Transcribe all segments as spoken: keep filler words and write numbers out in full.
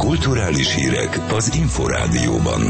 Kulturális hírek az Inforádióban.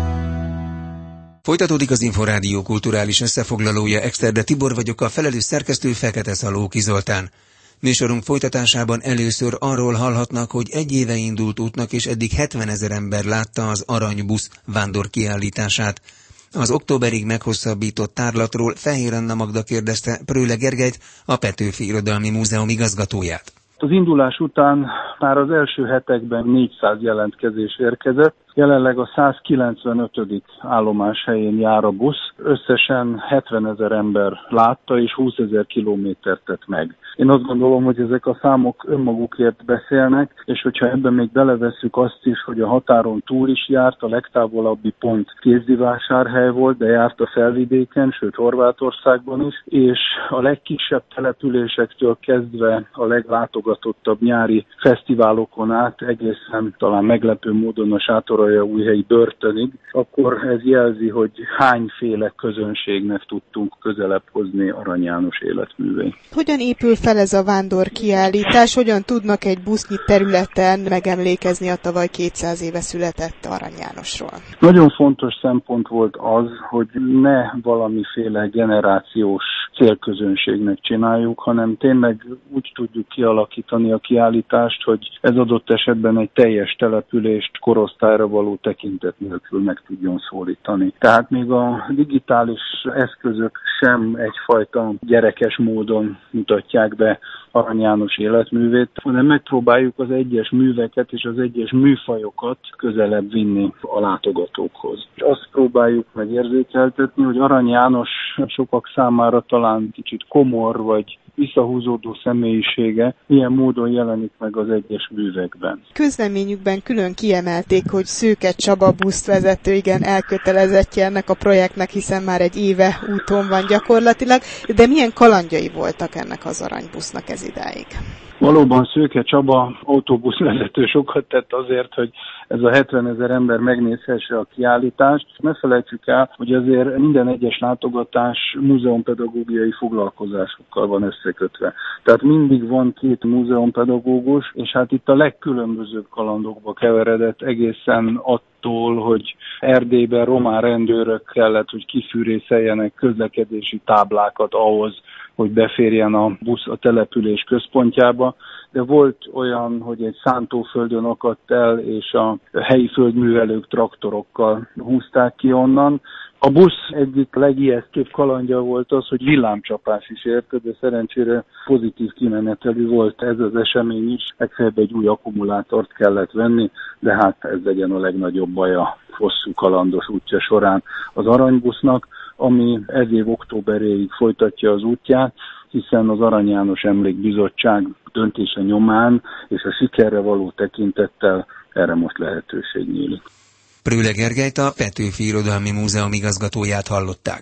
Folytatódik az Inforádió kulturális összefoglalója, Exterde Tibor vagyok, a felelős szerkesztő Fekete Szalóki Zoltán. Műsorunk folytatásában először arról hallhatnak, hogy egy éve indult útnak és eddig hetvenezer ember látta az Aranybusz vándorkiállítását. Az októberig meghosszabbított tárlatról Fehér Anna Magda kérdezte Prőle Gergelyt, a Petőfi Irodalmi Múzeum igazgatóját. Az indulás után már az első hetekben négyszáz jelentkezés érkezett, jelenleg a százkilencvenötödik állomás helyén jár a busz, összesen hetvenezer ember látta és húszezer kilométert tett meg. Én azt gondolom, hogy ezek a számok önmagukért beszélnek, és hogyha ebben még belevesszük azt is, hogy a határon túl is járt, a legtávolabbi pont Kézdivásárhely volt, de járt a Felvidéken, sőt Horvátországban is, és a legkisebb településektől kezdve a leglátogatottabb nyári fesztiválokon át, egészen talán meglepő módon a Sátoraljaújhelyi börtönig, akkor ez jelzi, hogy hányféle közönségnek tudtunk közelebb hozni Arany János életműveit. Hogyan épül fel ez a vándorkiállítás, hogyan tudnak egy busznyi területen megemlékezni a tavaly kétszáz éve született Arany Jánosról? Nagyon fontos szempont volt az, hogy ne valamiféle generációs célközönségnek csináljuk, hanem tényleg úgy tudjuk kialakítani a kiállítást, hogy ez adott esetben egy teljes települést korosztályra való tekintet nélkül meg tudjon szólítani. Tehát még a digitális eszközök sem egyfajta gyerekes módon mutatják be Arany János életművét, hanem megpróbáljuk az egyes műveket és az egyes műfajokat közelebb vinni a látogatókhoz. És azt próbáljuk megérzékeltetni, hogy Arany János sokak számára talán kicsit komor vagy visszahúzódó személyisége milyen módon jelenik meg az egyes művekben. Közleményükben külön kiemelték, hogy Szőke Csaba buszvezető igen elkötelezettje ennek a projektnek, hiszen már egy éve úton van gyakorlatilag, de milyen kalandjai voltak ennek az aranybusznak ez idáig? Valóban Szőke Csaba autóbuszvezető sokat tett azért, hogy ez a hetvenezer ember megnézhesse a kiállítást. Ne felejtsük el, hogy azért minden egyes látogatás múzeumpedagógiai foglalkozásokkal van összekötve. Tehát mindig van két múzeumpedagógus, és hát itt a legkülönbözőbb kalandokba keveredett egészen attól, hogy Erdélyben román rendőrök kellett, hogy kifűrészeljenek közlekedési táblákat ahhoz, hogy beférjen a busz a település központjába, de volt olyan, hogy egy szántóföldön akadt el, és a helyi földművelők traktorokkal húzták ki onnan. A busz egyik legijesztőbb kalandja volt az, hogy villámcsapás is érte, de szerencsére pozitív kimenetelű volt ez az esemény is. Legfeljebb egy új akkumulátort kellett venni, de hát ez legyen a legnagyobb baj a hosszú kalandos útja során az aranybusznak, ami ez év októberéig folytatja az útját, hiszen az Arany János Emlékbizottság döntése nyomán és a sikerre való tekintettel erre most lehetőség nyílik. Prőle Gergelyt, a Petőfi Irodalmi Múzeum igazgatóját hallották.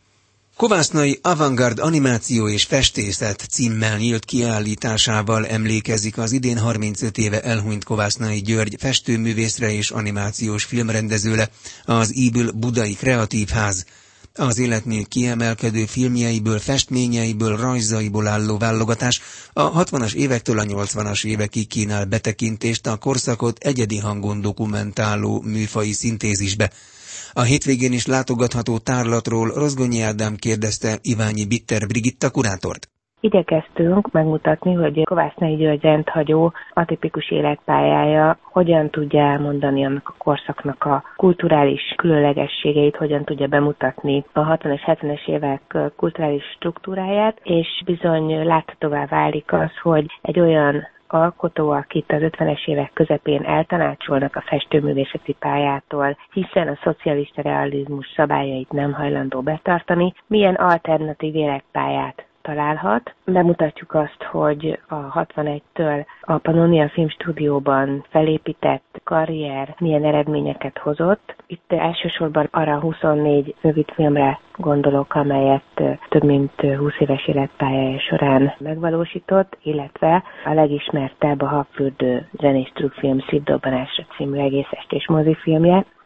Kovásznai Avantgárd Animáció és Festészet címmel nyílt kiállításával emlékezik az idén harmincöt éve elhunyt Kovásznai György festőművészre és animációs filmrendezőre, az Íbül Budai Kreatív Ház. Az életmű kiemelkedő filmjeiből, festményeiből, rajzaiból álló válogatás a hatvanas évektől a nyolcvanas évekig kínál betekintést a korszakot egyedi hangon dokumentáló műfaji szintézisbe. A hétvégén is látogatható tárlatról Rozgonyi Ádám kérdezte Iványi Bitter Brigitta kurátort. Igyekeztünk megmutatni, hogy Kovásznai György rendhagyó atipikus életpályája hogyan tudja elmondani annak a korszaknak a kulturális különlegességeit, hogyan tudja bemutatni a hatvanas, hetvenes évek kulturális struktúráját, és bizony láthatóvá válik az, hogy egy olyan alkotó, akit az ötvenes évek közepén eltanácsolnak a festőművészeti pályától, hiszen a szocialista realizmus szabályait nem hajlandó betartani, milyen alternatív életpályát találhat. Bemutatjuk azt, hogy a hatvanegytől a Pannonia Filmstúdióban felépített karrier milyen eredményeket hozott. Itt elsősorban arra a huszonnégy rövidfilmre gondolok, amelyet több mint húsz éves életpályája során megvalósított, illetve a legismertebb a Habfürdő zenés trukkfilm Szívdobbanásra című egész estés mozifilmje,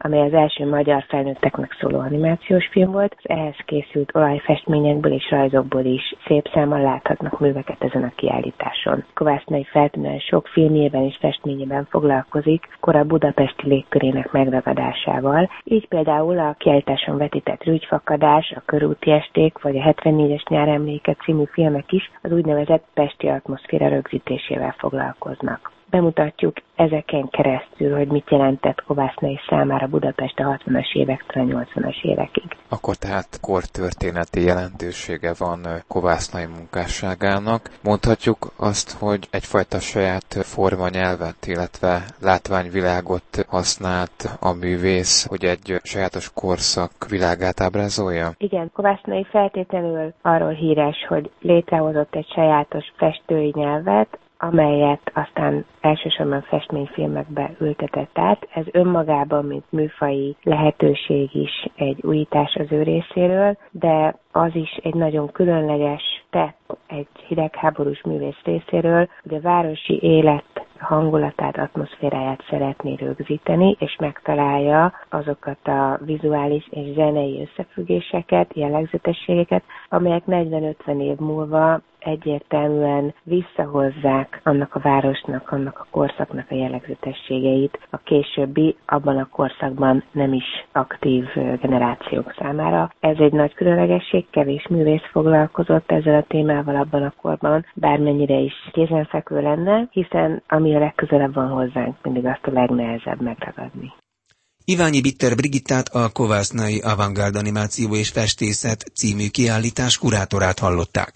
amely az első magyar felnőtteknek szóló animációs film volt. Az ehhez készült olajfestményekből és rajzokból is szép számmal láthatnak műveket ezen a kiállításon. Kovásznai feltűnően sok filmjében és festményében foglalkozik kora budapesti légkörének megragadásával. Így például a kiállításon vetített Rügyfakadás, a Körúti esték vagy a hetvennégyes nyáremléke című filmek is az úgynevezett pesti atmoszféra rögzítésével foglalkoznak. Bemutatjuk ezeken keresztül, hogy mit jelentett Kovásznai számára Budapest a hatvanas évektől a nyolcvanas évekig. Akkor tehát kortörténeti jelentősége van Kovásznai munkásságának. Mondhatjuk azt, hogy egyfajta saját formanyelvet, illetve látványvilágot használt a művész, hogy egy sajátos korszak világát ábrázolja? Igen, Kovásznai feltétlenül arról híres, hogy létrehozott egy sajátos festői nyelvet, amelyet aztán elsősorban festményfilmekbe ültetett át. Ez önmagában, mint műfaji lehetőség is egy újítás az ő részéről, de az is egy nagyon különleges tett egy hidegháborús művész részéről, hogy a városi élet hangulatát, atmoszféráját szeretné rögzíteni, és megtalálja azokat a vizuális és zenei összefüggéseket, jellegzetességeket, amelyek negyven-ötven év múlva egyértelműen visszahozzák annak a városnak, annak a korszaknak a jellegzetességeit a későbbi, abban a korszakban nem is aktív generációk számára. Ez egy nagy különlegesség, kevés művész foglalkozott ezzel a témával abban a korban, bármennyire is kézenfekvő lenne, hiszen ami a legközelebb van hozzánk, mindig azt a legnehezebb megragadni. Iványi Bitter Brigittát, a Kovásznai Avantgárd Animáció és Festészet című kiállítás kurátorát hallották.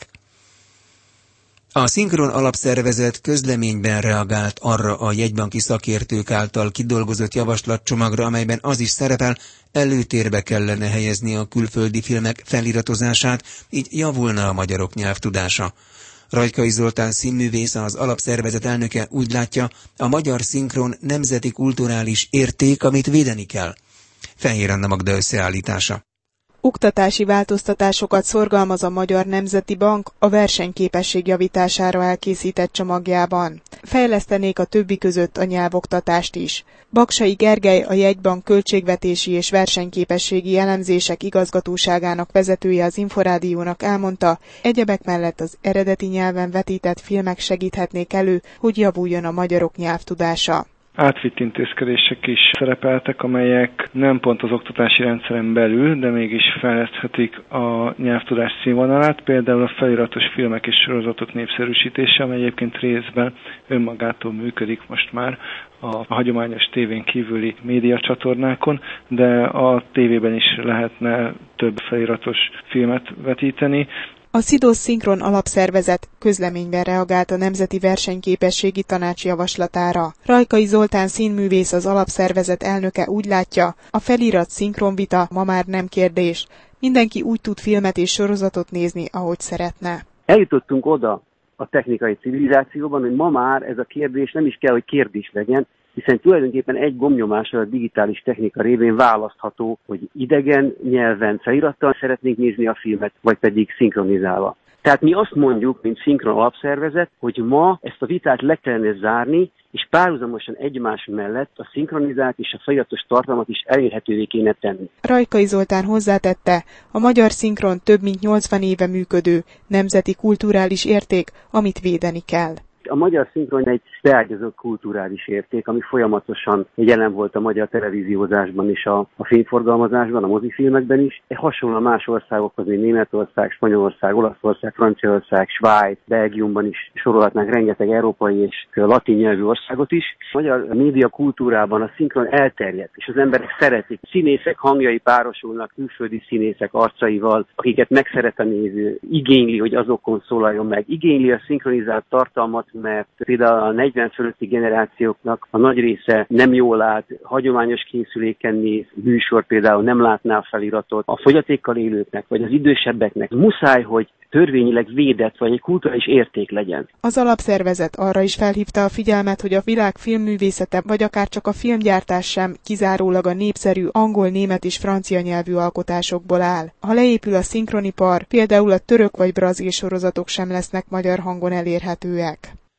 A Szinkron Alapszervezet közleményben reagált arra a jegybanki szakértők által kidolgozott javaslatcsomagra, amelyben az is szerepel, előtérbe kellene helyezni a külföldi filmek feliratozását, így javulna a magyarok nyelvtudása. Rajkai Zoltán színművész, az alapszervezet elnöke úgy látja, a magyar szinkron nemzeti kulturális érték, amit védeni kell. Fehér Anna Magda összeállítása. Oktatási változtatásokat szorgalmaz a Magyar Nemzeti Bank a versenyképesség javítására elkészített csomagjában. Fejlesztenék a többi között a nyelvoktatást is. Baksay Gergely, a Jegybank költségvetési és versenyképességi elemzések igazgatóságának vezetője az Inforádiónak elmondta, egyebek mellett az eredeti nyelven vetített filmek segíthetnék elő, hogy javuljon a magyarok nyelvtudása. Átvitt intézkedések is szerepeltek, amelyek nem pont az oktatási rendszeren belül, de mégis fejleszthetik a nyelvtudás színvonalát, például a feliratos filmek és sorozatok népszerűsítése, amely egyébként részben önmagától működik most már a hagyományos tévén kívüli médiacsatornákon, de a tévében is lehetne több feliratos filmet vetíteni. A SZIDOSZ Szinkron Alapszervezet közleményben reagált a Nemzeti Versenyképességi Tanács javaslatára. Rajkai Zoltán színművész, az alapszervezet elnöke úgy látja, a felirat szinkronvita ma már nem kérdés. Mindenki úgy tud filmet és sorozatot nézni, ahogy szeretne. Eljutottunk oda a technikai civilizációban, hogy ma már ez a kérdés nem is kell, hogy kérdés legyen, hiszen tulajdonképpen egy gombnyomással a digitális technika révén választható, hogy idegen nyelven felirattal szeretnénk nézni a filmet, vagy pedig szinkronizálva. Tehát mi azt mondjuk, mint Szinkron Alapszervezet, hogy ma ezt a vitát le kellene zárni, és párhuzamosan egymás mellett a szinkronizált és a feliratos tartalmat is elérhetővé kéne tenni. Rajkai Zoltán hozzátette, a magyar szinkron több mint nyolcvan éve működő nemzeti kulturális érték, amit védeni kell. A magyar szinkron egy beágyazott kulturális érték, ami folyamatosan jelen volt a magyar televíziózásban és a, a filmforgalmazásban, a mozifilmekben is. Hasonlóan más országokhoz, mint Németország, Spanyolország, Olaszország, Franciaország, Svájc, Belgiumban is sorolhatnánk rengeteg európai és latin nyelvű országot is. A magyar média kultúrában a szinkron elterjedt, és az emberek szeretik. Színészek hangjai párosulnak külföldi színészek arcaival, akiket megszeret a néző, igényli, hogy azokon szólaljon meg. Igényli a szinkronizált tartalmat, mert például a negyven fölötti generációknak a nagy része nem jól lát, hagyományos készüléken néz, műsor például nem látná a feliratot. A fogyatékkal élőknek, vagy az idősebbeknek muszáj, hogy törvényileg védett, vagy egy kulturális érték legyen. Az alapszervezet arra is felhívta a figyelmet, hogy a világ filmművészete, vagy akár csak a filmgyártás sem kizárólag a népszerű angol, német és francia nyelvű alkotásokból áll. Ha leépül a szinkronipar, például a török vagy brazil sorozatok sem lesznek magyar hangon elérhetőek.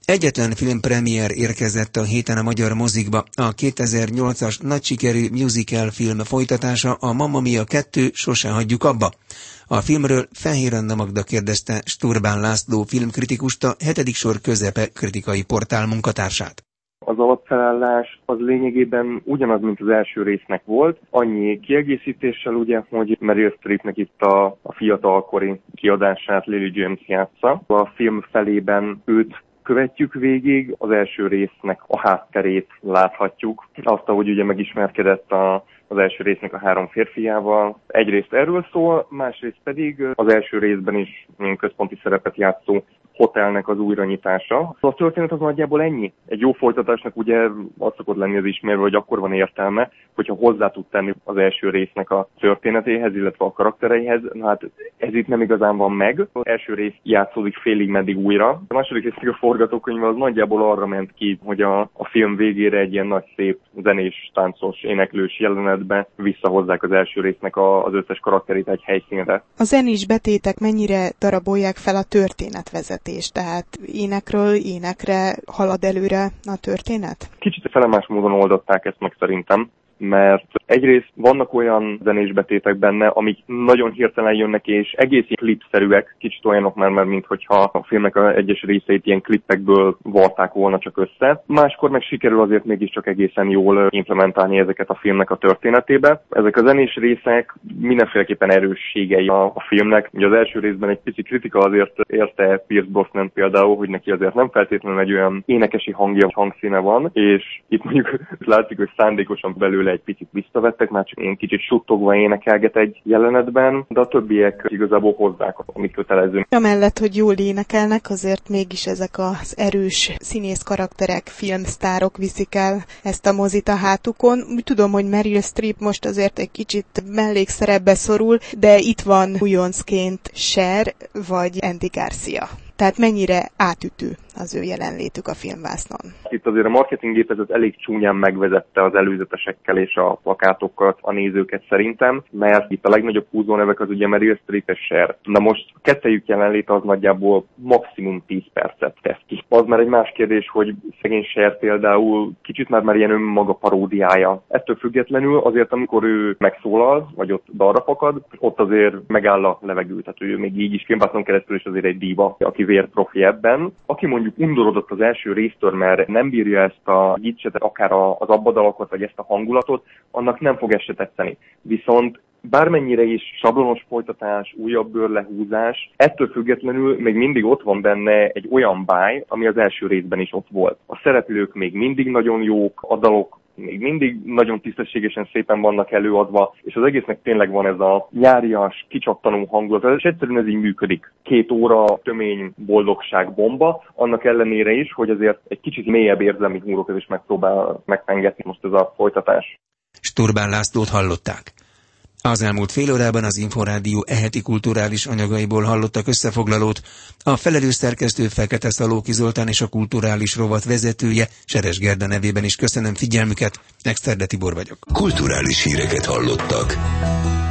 Egyetlen filmpremiér érkezett a héten a magyar mozikba. A kétezer-nyolcas nagy sikerű musical film folytatása, a Mamma Mia kettő, Sose hagyjuk abba. A filmről Fehér Anna Magda kérdezte Sturbán László filmkritikust, a hetedik sor közepe kritikai portál munkatársát. Az alapfelállás az lényegében ugyanaz, mint az első résznek volt, annyi kiegészítéssel ugye, hogy Meryl Streepnek itt a, a fiatalkori kiadását Lily James játsza. A film felében őt követjük végig, az első résznek a hátterét láthatjuk. Azt, ahogy ugye megismerkedett a, az első résznek a három férfiával. Egyrészt erről szól, másrészt pedig az első részben is központi szerepet játszó hotelnek az újranyitása. A történet az nagyjából ennyi. Egy jó folytatásnak ugye az szokott lenni az ismérve, hogy akkor van értelme, hogyha hozzá tud tenni az első résznek a történetéhez, illetve a karaktereihez. Na hát ez itt nem igazán van meg. Az első rész játszódik félig meddig újra. A második résznek a forgatókönyve az nagyjából arra ment ki, hogy a, a film végére egy ilyen nagy szép zenés, táncos, éneklős jelenetbe visszahozzák az első résznek a, az összes karakterét egy helyszínre. A zenés betétek mennyire darabolják fel a történetvezetést? Tehát énekről énekre halad előre a történet? Kicsit felemás módon oldották ezt meg szerintem, mert egyrészt vannak olyan zenés betétek benne, amik nagyon hirtelen jönnek, és egész klipszerűek, kicsit olyanok már, mert minthogyha a filmnek a egyes részeit ilyen klippekből varták volna csak össze. Máskor meg sikerül azért mégiscsak egészen jól implementálni ezeket a filmnek a történetébe. Ezek a zenés részek mindenféleképpen erősségei a, a filmnek. Ugye az első részben egy pici kritika azért érte Pierce Brosnan például, hogy neki azért nem feltétlenül egy olyan énekesi hangja, hangszíne van, és itt mondjuk látszik, hogy szándékosan belőle egy picit visszavettek, már csak én kicsit suttogva énekelget egy jelenetben, de a többiek igazából hozzák, amit kötelező. Amellett, hogy jól énekelnek, azért mégis ezek az erős színész karakterek, filmsztárok viszik el ezt a mozit a hátukon. Úgy tudom, hogy Meryl Streep most azért egy kicsit mellékszerepbe szorul, de itt van újoncként Cher vagy Andy Garcia. Tehát mennyire átütő az ő jelenlétük a filmvásznon? Itt azért a marketinggépezet elég csúnyán megvezette az előzetesekkel és a plakátokkal a nézőket szerintem, mert itt a legnagyobb húzónevek az ugye Meryl Streep és Cher. Na most kettejük jelenléte az nagyjából maximum tíz percet tesz ki. Az már egy más kérdés, hogy szegény Cher például kicsit már, már ilyen önmaga paródiája. Ettől függetlenül azért, amikor ő megszólal, vagy ott dalra fakad, ott azért megáll a levegő. Tehát ő még így is filmvásznon keresztül is azért egy díva, aki vérprofi ebben. Aki mondjuk undorodott az első résztől, mert nem bírja ezt a gicsetet, akár az abbadalakot, vagy ezt a hangulatot, annak nem fog ez se tetszeni. Viszont bármennyire is sablonos folytatás, újabb bőrlehúzás, ettől függetlenül még mindig ott van benne egy olyan báj, ami az első részben is ott volt. A szereplők még mindig nagyon jók, a dalok még mindig nagyon tisztességesen szépen vannak előadva, és az egésznek tényleg van ez a nyárias, kicsattanó hangulat, és egyszerűen ez így működik. Két óra tömény boldogság bomba, annak ellenére is, hogy azért egy kicsit mélyebb érzelmi húrokat is megpróbál megpengetni most ez a folytatás. Sturbán Lászlót hallották. Az elmúlt fél órában az Inforádió eheti kulturális anyagaiból hallottak összefoglalót. A felelős szerkesztő Fekete Szalóki Zoltán és a kulturális rovat vezetője Seres Gerda nevében is köszönöm figyelmüket. Exterde Tibor vagyok. Kulturális híreket hallottak.